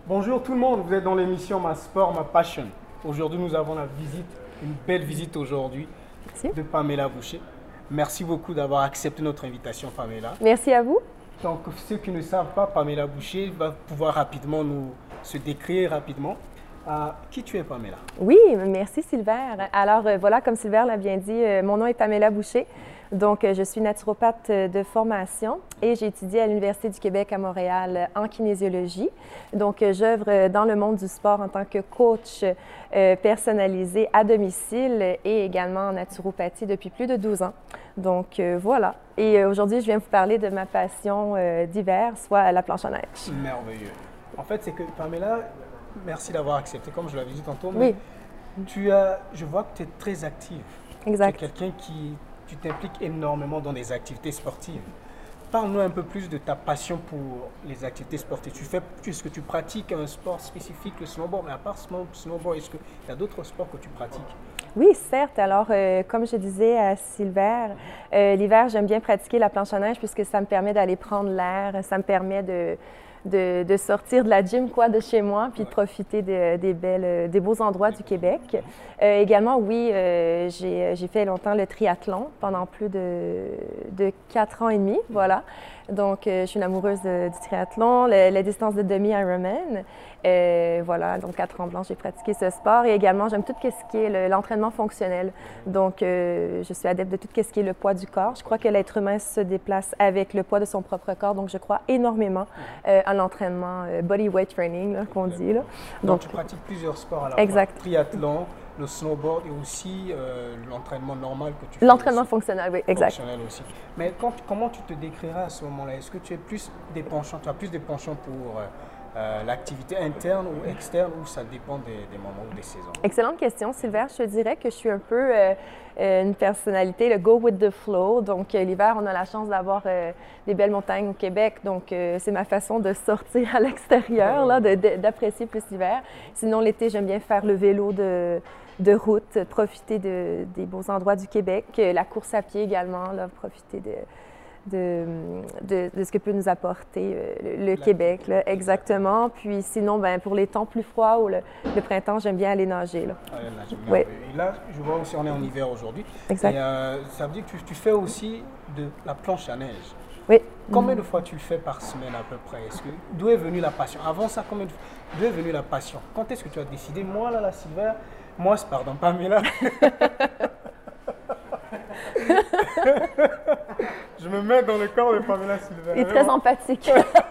Bonjour tout le monde, vous êtes dans l'émission Ma Sport, Ma Passion. Aujourd'hui, nous avons une belle visite aujourd'hui Merci. de Pamela Boucher. Merci beaucoup d'avoir accepté notre invitation, Pamela. Merci à vous. Donc, ceux qui ne savent pas, Pamela Boucher va pouvoir rapidement se décrire rapidement. Qui tu es, Pamela? Oui, merci Sylvain. Alors voilà, comme Sylvain l'a bien dit, mon nom est Pamela Boucher. Donc, je suis naturopathe de formation et j'ai étudié à l'Université du Québec à Montréal en kinésiologie. Donc, j'œuvre dans le monde du sport en tant que coach personnalisé à domicile et également en naturopathie depuis plus de 12 ans. Donc, voilà. Et aujourd'hui, je viens vous parler de ma passion d'hiver, soit la planche à neige. Merveilleux. En fait, c'est que Pamela, merci d'avoir accepté, comme je l'avais dit tantôt. Mais Oui. je vois que tu es très active. Exact. Tu es quelqu'un tu t'impliques énormément dans des activités sportives. Parle-nous un peu plus de ta passion pour les activités sportives. Est-ce que tu pratiques un sport spécifique, le snowboard? Mais à part snowboard, est-ce qu'il y a d'autres sports que tu pratiques? Oui, certes. Alors, comme je disais à Sylvain, l'hiver, j'aime bien pratiquer la planche à neige puisque ça me permet d'aller prendre l'air, ça me permet de sortir de la gym de chez moi puis de profiter des beaux endroits du Québec. Également, oui, j'ai fait longtemps le triathlon pendant plus de 4 ans et demi, voilà. Donc, je suis une amoureuse du triathlon, la distance de demi-Ironman. Voilà, donc 4 ans blancs, j'ai pratiqué ce sport et également, j'aime tout ce qui est l'entraînement fonctionnel. Donc, je suis adepte de tout ce qui est le poids du corps. Je crois que l'être humain se déplace avec le poids de son propre corps, donc je crois énormément à l'entraînement body weight training qu'on dit. Là. Donc, tu pratiques plusieurs sports à la exact. fois. Triathlon, le snowboard et aussi l'entraînement normal que tu fais. L'entraînement fonctionnel, oui, exact. Fonctionnel aussi. Mais comment tu te décriras à ce moment-là? Est-ce que tu as plus des penchants pour l'activité interne ou externe ou ça dépend des moments ou des saisons? Excellente question, Sylvain. Je te dirais que je suis un peu une personnalité, le go with the flow. Donc, l'hiver, on a la chance d'avoir des belles montagnes au Québec. Donc, c'est ma façon de sortir à l'extérieur, d'apprécier plus l'hiver. Sinon, l'été, j'aime bien faire le vélo de route, profiter des beaux endroits du Québec. La course à pied également, là, profiter de ce que peut nous apporter le Québec, là, exactement. Puis sinon, ben, pour les temps plus froids ou le printemps, j'aime bien aller nager. Là. Oui. Et là, je vois aussi, on est en hiver aujourd'hui. Exact. Et ça veut dire que tu fais aussi de la planche à neige. Oui. Combien de fois tu le fais par semaine à peu près? D'où est venue la passion? Avant ça, d'où est venue la passion? Quand est-ce que tu as décidé? Moi, là, Sylvain, pardon, Pamela. Je me mets dans le corps de Pamela Sylvain. Il est très empathique.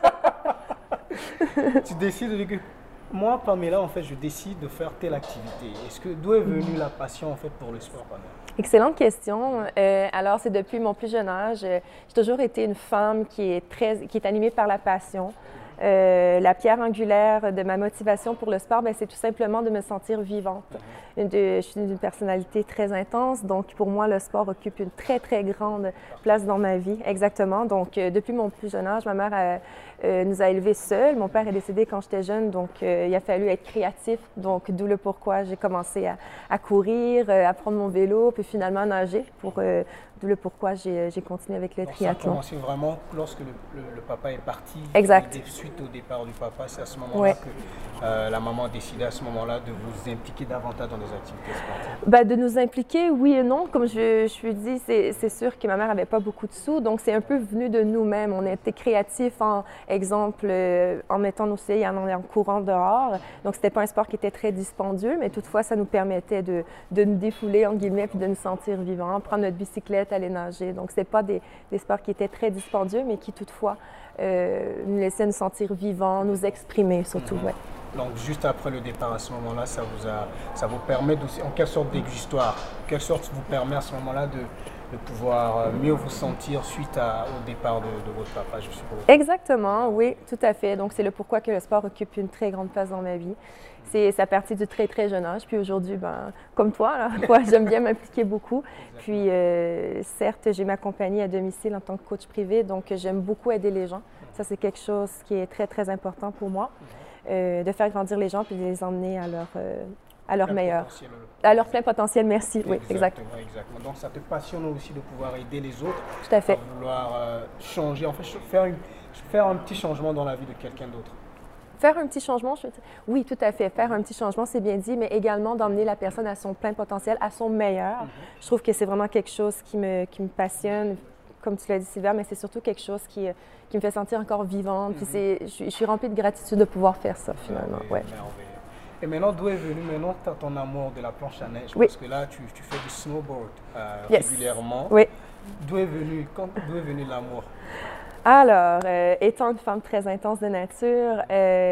Tu décides de dire que moi, Pamela, en fait, je décide de faire telle activité. D'où est venue la passion en fait pour le sport, Pamela? Excellente question. Alors, c'est depuis mon plus jeune âge. J'ai toujours été une femme qui est animée par la passion. La pierre angulaire de ma motivation pour le sport, c'est tout simplement de me sentir vivante. Je suis une personnalité très intense, donc pour moi, le sport occupe une très, très grande place dans ma vie, exactement. Donc, depuis mon plus jeune âge, ma mère nous a élevés seuls. Mon père est décédé quand j'étais jeune, donc il a fallu être créatif. Donc, d'où le pourquoi j'ai commencé à courir, à prendre mon vélo, puis finalement à nager. D'où le pourquoi j'ai continué avec le triathlon. Ça a commencé vraiment lorsque le papa est parti. Exact. Suite au départ du papa, c'est à ce moment-là que la maman a décidé à ce moment-là de vous impliquer davantage dans des activités sportives. De nous impliquer, oui et non. Comme je suis dit, c'est sûr que ma mère n'avait pas beaucoup de sous, donc c'est un peu venu de nous-mêmes. On était créatifs, en mettant nos filles en courant dehors. Donc, c'était pas un sport qui était très dispendieux, mais toutefois, ça nous permettait de nous défouler, en guillemets, puis de nous sentir vivants, prendre notre bicyclette, aller nager. Donc, c'était pas des sports qui étaient très dispendieux, mais qui toutefois nous laissaient nous sentir vivants, nous exprimer surtout. Ouais. Donc, juste après le départ, à ce moment-là, ça vous permet, en quelle sorte d'exutoire, en quelle sorte vous permet à ce moment-là de pouvoir mieux vous sentir suite au départ de votre papa, je suppose. Exactement, oui, tout à fait. Donc, c'est le pourquoi que le sport occupe une très grande place dans ma vie. C'est à partir du très, très jeune âge. Puis aujourd'hui, comme toi, j'aime bien m'impliquer beaucoup. Puis, certes, j'ai ma compagnie à domicile en tant que coach privé, donc j'aime beaucoup aider les gens. Ça, c'est quelque chose qui est très, très important pour moi, de faire grandir les gens puis de les emmener à leur meilleur. À leur plein potentiel, merci. Oui, exactement. Donc, ça te passionne aussi de pouvoir aider les autres. Tout à fait. À vouloir changer, en fait, faire un petit changement dans la vie de quelqu'un d'autre. Faire un petit changement, oui, tout à fait. Faire un petit changement, c'est bien dit, mais également d'emmener la personne à son plein potentiel, à son meilleur. Je trouve que c'est vraiment quelque chose qui me passionne, comme tu l'as dit, Sylvain, mais c'est surtout quelque chose qui me fait sentir encore vivante. Puis je suis remplie de gratitude de pouvoir faire ça, finalement. Ouais. Et maintenant, d'où est venu maintenant ton amour de la planche à neige? Oui. Parce que là, tu fais du snowboard Yes. régulièrement. Oui. D'où est venu l'amour? Alors, étant une femme très intense de nature,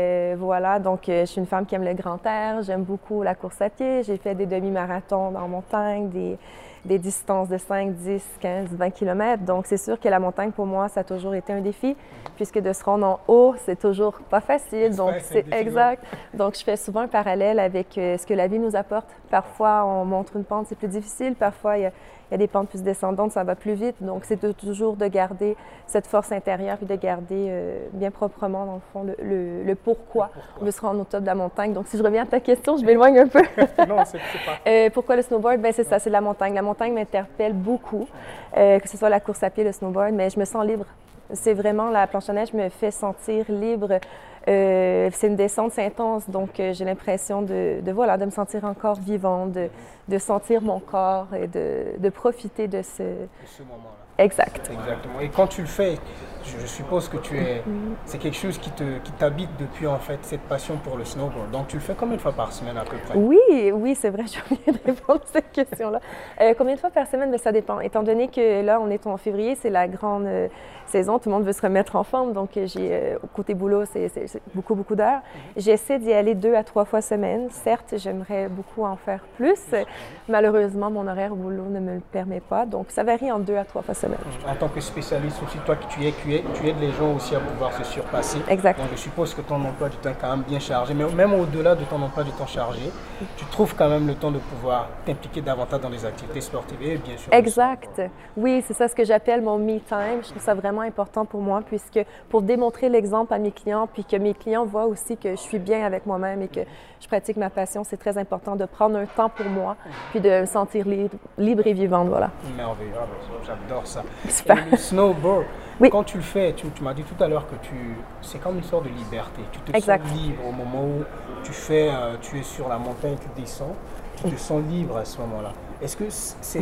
voilà, donc je suis une femme qui aime le grand air, j'aime beaucoup la course à pied, j'ai fait des demi-marathons en montagne, des distances de 5, 10, 15, 20 km. Donc, c'est sûr que la montagne, pour moi, ça a toujours été un défi, puisque de se rendre en haut, c'est toujours pas facile. Donc, c'est exact. Donc, je fais souvent un parallèle avec ce que la vie nous apporte. Parfois, on montre une pente, c'est plus difficile. Parfois, il y a des pentes plus descendantes, ça va plus vite. Donc, c'est toujours de garder cette force intérieure et de garder bien proprement, dans le fond, le pourquoi de se rendre au top de la montagne. Donc, si je reviens à ta question, je m'éloigne un peu. Non, c'est pas. Pourquoi le snowboard? Bien, c'est ça, c'est la montagne. La montagne m'interpelle beaucoup, que ce soit la course à pied, le snowboard, mais je me sens libre. C'est vraiment, la planche à neige me fait sentir libre. C'est une descente, c'est intense, donc j'ai l'impression de me sentir encore vivante, de sentir mon corps et de profiter de ce moment-là. Exact. Exactement. Et quand tu le fais, je suppose que c'est quelque chose qui t'habite depuis en fait cette passion pour le snowboard. Donc tu le fais combien de fois par semaine à peu près? Oui, c'est vrai, j'ai oublié de répondre à cette question-là. Combien de fois par semaine? Bien, ça dépend. Étant donné que là, on est en février, c'est la grande saison, tout le monde veut se remettre en forme. Donc côté boulot, c'est beaucoup d'heures. J'essaie d'y aller 2 à 3 fois semaine. Certes, j'aimerais beaucoup en faire plus. Malheureusement, mon horaire au boulot ne me le permet pas. Donc ça varie en 2 à 3 fois semaine. En tant que spécialiste aussi, toi tu aides les gens aussi à pouvoir se surpasser. Exact. Donc je suppose que ton emploi du temps est quand même bien chargé, mais même au-delà de ton emploi du temps chargé, tu trouves quand même le temps de pouvoir t'impliquer davantage dans les activités sportives et bien sûr. Exact. Oui, c'est ça ce que j'appelle mon me time. Je trouve ça vraiment important pour moi, puisque pour démontrer l'exemple à mes clients, puis que mes clients voient aussi que je suis bien avec moi-même et que je pratique ma passion, c'est très important de prendre un temps pour moi, puis de me sentir libre et vivante, voilà. Merveilleux, j'adore ça. Super. Et le snowboard, oui. Quand tu le fais, tu m'as dit tout à l'heure que c'est comme une sorte de liberté. Tu te exact. sens libre au moment où tu es sur la montagne, tu descends, tu te sens libre à ce moment-là. Est-ce que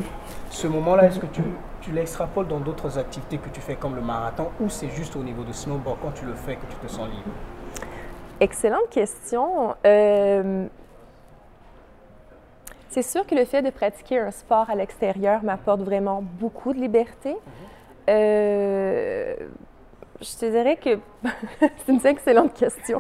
ce moment-là, est-ce que tu l'extrapoles dans d'autres activités que tu fais comme le marathon ou c'est juste au niveau de snowboard quand tu le fais que tu te sens libre? Excellente question. C'est sûr que le fait de pratiquer un sport à l'extérieur m'apporte vraiment beaucoup de liberté. Je te dirais que c'est une excellente question.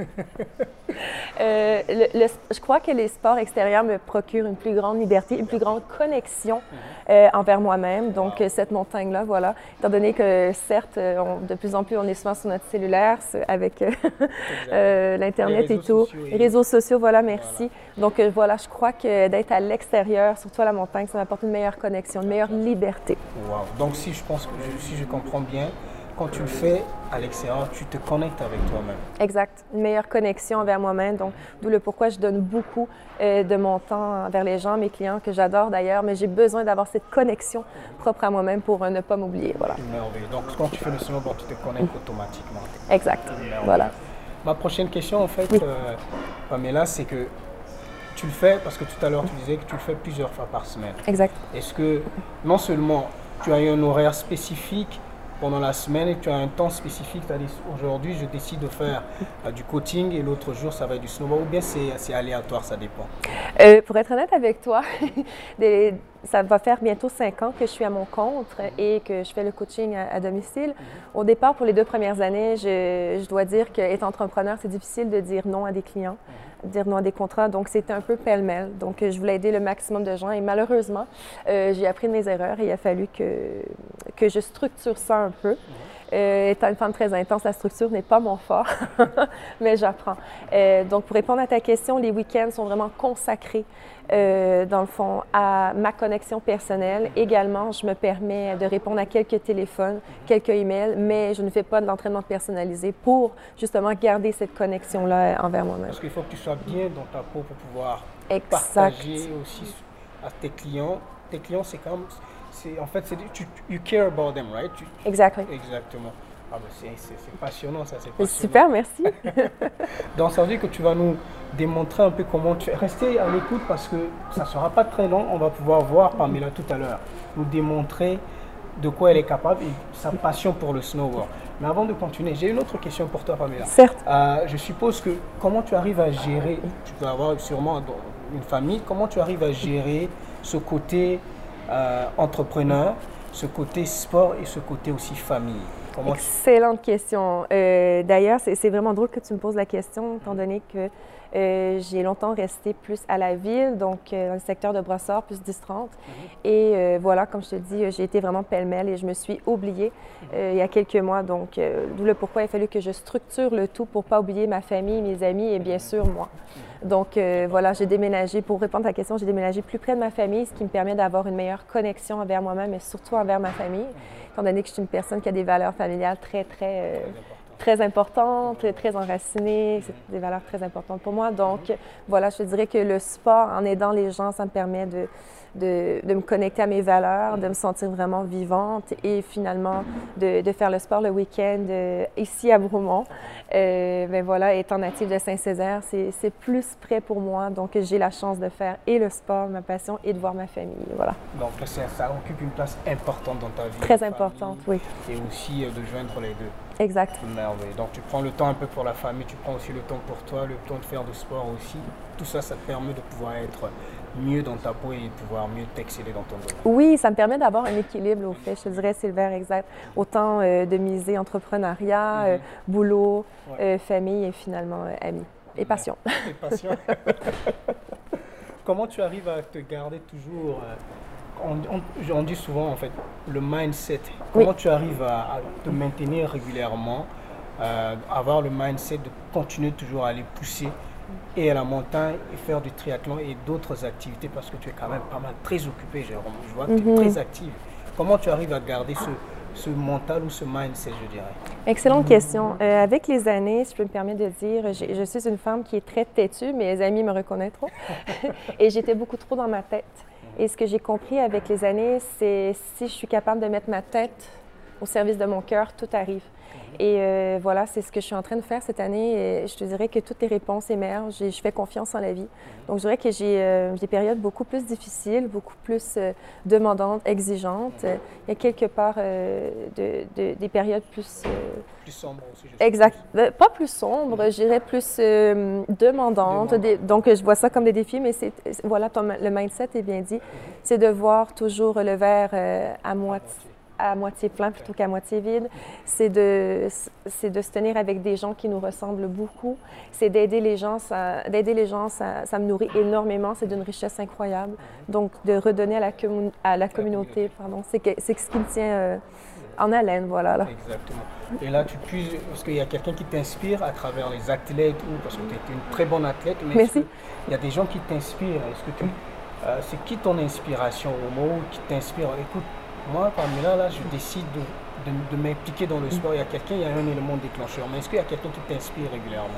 Je crois que les sports extérieurs me procurent une plus grande liberté, une plus grande connexion envers moi-même. Donc, cette montagne-là, voilà. Étant donné que, certes, de plus en plus, on est souvent sur notre cellulaire avec l'Internet et tout. Les réseaux sociaux, voilà, merci. Donc, voilà, je crois que d'être à l'extérieur, surtout à la montagne, ça m'apporte une meilleure connexion, une meilleure liberté. Wow. Donc, si je comprends bien, quand tu le fais à l'extérieur, tu te connectes avec toi-même. Exact. Une meilleure connexion envers moi-même. Donc, d'où le pourquoi je donne beaucoup de mon temps vers les gens, mes clients, que j'adore d'ailleurs, mais j'ai besoin d'avoir cette connexion propre à moi-même pour ne pas m'oublier. Voilà. Merveilleux. Donc, quand tu fais le snowboard, tu te connectes automatiquement. Exact. Voilà. Ma prochaine question, en fait, Pamela, c'est que tu le fais, parce que tout à l'heure, tu disais que tu le fais plusieurs fois par semaine. Exact. Est-ce que, non seulement tu as eu un horaire spécifique pendant la semaine et tu as un temps spécifique, c'est-à-dire aujourd'hui je décide de faire du coaching et l'autre jour ça va être du snowboard, ou bien c'est aléatoire, ça dépend? Pour être honnête avec toi, ça va faire bientôt 5 ans que je suis à mon compte et que je fais le coaching à domicile. Au départ, pour les 2 premières années, je dois dire qu'étant entrepreneur, c'est difficile de dire non à des clients, dire non à des contrats, donc c'était un peu pêle-mêle. Donc je voulais aider le maximum de gens et malheureusement, j'ai appris de mes erreurs et il a fallu que je structure ça un peu. Étant une femme très intense, la structure n'est pas mon fort, mais j'apprends. Donc, pour répondre à ta question, les week-ends sont vraiment consacrés, dans le fond, à ma connexion personnelle. Également, je me permets de répondre à quelques téléphones, quelques emails, mais je ne fais pas de l'entraînement personnalisé pour, justement, garder cette connexion-là envers moi-même. Parce qu'il faut que tu sois bien dans ta peau pour pouvoir partager aussi à tes clients. Tes clients, c'est comme... En fait, you care about them, right? Exactly. Exactement. Ah ben c'est passionnant ça, c'est passionnant. Super, merci. Donc ça veut dire que tu vas nous démontrer un peu comment tu fais. Restez à l'écoute parce que ça ne sera pas très long. On va pouvoir voir Pamela tout à l'heure, nous démontrer de quoi elle est capable et sa passion pour le snowboard. Mais avant de continuer, j'ai une autre question pour toi Pamela. Certes. Je suppose que comment tu arrives à gérer, tu peux avoir sûrement une famille, comment tu arrives à gérer ce côté entrepreneur, ce côté sport et ce côté aussi famille? Excellente question. D'ailleurs, c'est vraiment drôle que tu me poses la question, étant donné que j'ai longtemps resté plus à la ville, donc dans le secteur de Brossard, plus 10-30. Et voilà, comme je te dis, j'ai été vraiment pêle-mêle et je me suis oubliée il y a quelques mois. Donc, d'où le pourquoi il a fallu que je structure le tout pour ne pas oublier ma famille, mes amis et bien sûr moi. Donc, voilà, j'ai déménagé, pour répondre à ta question, j'ai déménagé plus près de ma famille, ce qui me permet d'avoir une meilleure connexion envers moi-même et surtout envers ma famille, étant donné que je suis une personne qui a des valeurs familiales très importantes, très enracinées. C'est des valeurs très importantes pour moi. Donc, voilà, je te dirais que le sport, en aidant les gens, ça me permet de me connecter à mes valeurs, de me sentir vraiment vivante et finalement de faire le sport le week-end ici à Bromont. Ben voilà, étant native de Saint-Césaire, c'est plus près pour moi. Donc, j'ai la chance de faire et le sport, ma passion, et de voir ma famille. Voilà. Donc, ça occupe une place importante dans ta vie. Très importante, oui. Et aussi de joindre les deux. Exact. Merveille. Donc, tu prends le temps un peu pour la famille, tu prends aussi le temps pour toi, le temps de faire du sport aussi. Tout ça, ça te permet de pouvoir être mieux dans ta peau et de pouvoir mieux t'exceller dans ton domaine. Oui, ça me permet d'avoir un équilibre, au fait, je te dirais, Sylvain, exact. Autant de miser entrepreneuriat, boulot, famille et finalement amis. Et passion. Et passion. Comment tu arrives à te garder toujours on dit souvent en fait le mindset. Comment tu arrives à te maintenir régulièrement, avoir le mindset de continuer toujours à aller pousser et à la montagne et faire du triathlon et d'autres activités parce que tu es quand même pas mal très occupé, je vois que tu es très active. Comment tu arrives à garder ce mental ou ce mindset, je dirais? Excellente question. Avec les années, si je peux me permettre de dire, je suis une femme qui est très têtue, mes amis me reconnaîtront, et j'étais beaucoup trop dans ma tête. Et ce que j'ai compris avec les années, c'est si je suis capable de mettre ma tête au service de mon cœur, tout arrive. Et voilà, c'est ce que je suis en train de faire cette année. Et je te dirais que toutes les réponses émergent et je fais confiance en la vie. Donc, je dirais que j'ai des périodes beaucoup plus difficiles, beaucoup plus demandantes, exigeantes. Il y a quelque part des périodes plus... plus sombres aussi, je sais. Exact. Pas plus sombres, je dirais plus demandantes. Donc, je vois ça comme des défis, mais voilà, le mindset est bien dit. C'est de voir toujours le verre à moitié plein plutôt qu'à moitié vide. C'est de se tenir avec des gens qui nous ressemblent beaucoup. C'est d'aider les gens. Ça me nourrit énormément. C'est d'une richesse incroyable. Donc, de redonner à la communauté, pardon, c'est ce qui me tient en haleine, voilà. Là. Exactement. Et là, tu puisses, parce qu'il y a quelqu'un qui t'inspire à travers les athlètes, ou parce que tu es une très bonne athlète, mais merci. Il y a des gens qui t'inspirent. C'est qui ton inspiration au mot qui t'inspire? Écoute, moi, Pamela, là, je décide de m'impliquer dans le sport. Il y a un élément déclencheur. Mais est-ce qu'il y a quelqu'un qui t'inspire régulièrement?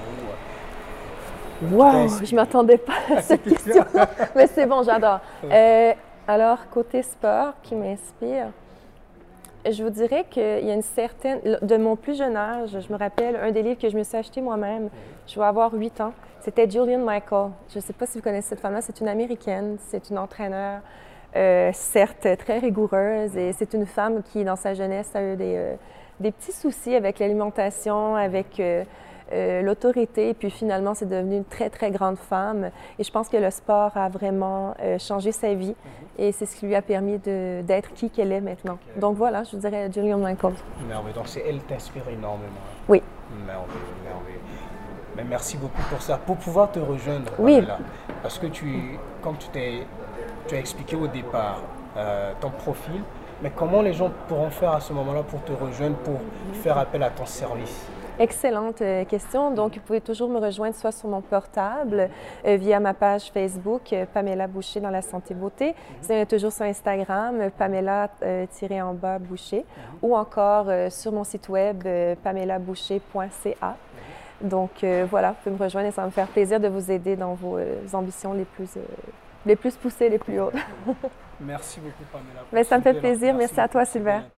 Wow, je ne m'attendais pas à cette question. Mais c'est bon, j'adore. Alors, côté sport qui m'inspire, je vous dirais qu'il y a une certaine... De mon plus jeune âge, je me rappelle un des livres que je me suis acheté moi-même. Je vais avoir 8 ans. C'était Jillian Michael. Je ne sais pas si vous connaissez cette femme-là. C'est une Américaine. C'est une entraîneur. Certes très rigoureuse, et c'est une femme qui, dans sa jeunesse, a eu des petits soucis avec l'alimentation, avec l'autorité, et puis finalement, c'est devenu une très, très grande femme. Et je pense que le sport a vraiment changé sa vie, et c'est ce qui lui a permis d'être qui qu'elle est maintenant. Donc voilà, je dirais Jillian Michael. Merveilleux. Donc elle t'inspire énormément. Oui. Merveilleux, merveilleux. Mais merci beaucoup pour ça. Pour pouvoir te rejoindre, oui. Pamela, parce que comme tu as expliqué au départ ton profil, mais comment les gens pourront faire à ce moment-là pour te rejoindre, pour faire appel à ton service? Excellente question. Donc, vous pouvez toujours me rejoindre soit sur mon portable, via ma page Facebook, Pamela Boucher dans la santé beauté, toujours sur Instagram, Pamela-Boucher, ou encore sur mon site web, pamelaboucher.ca. Donc, voilà, vous pouvez me rejoindre et ça va me faire plaisir de vous aider dans vos ambitions les plus poussées, les plus hautes. Merci beaucoup, Pamela. Mais ça me fait plaisir. Merci à toi, Sylvain.